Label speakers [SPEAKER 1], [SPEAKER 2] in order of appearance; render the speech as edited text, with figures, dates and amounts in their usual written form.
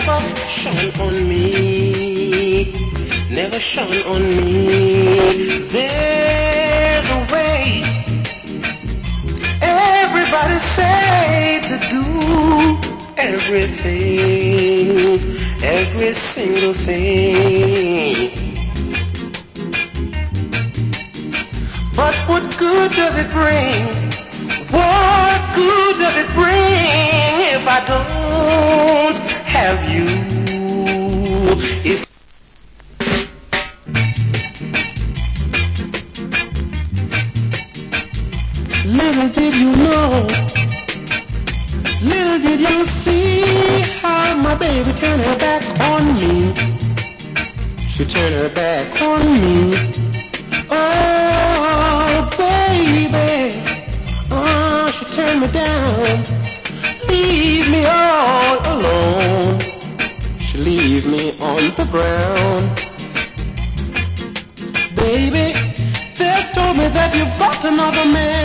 [SPEAKER 1] never shone on me, never shone on me. There's a way everybody say to do everything, every single thing. But what good does it bring? What good does it bring if I don't have you? If little did you know, little did you see how my baby turned her back on me. She turned her back on me. Oh, baby, oh, she turned me down, leave me all alone. She leave me on the ground. Baby, they told me that you got another man.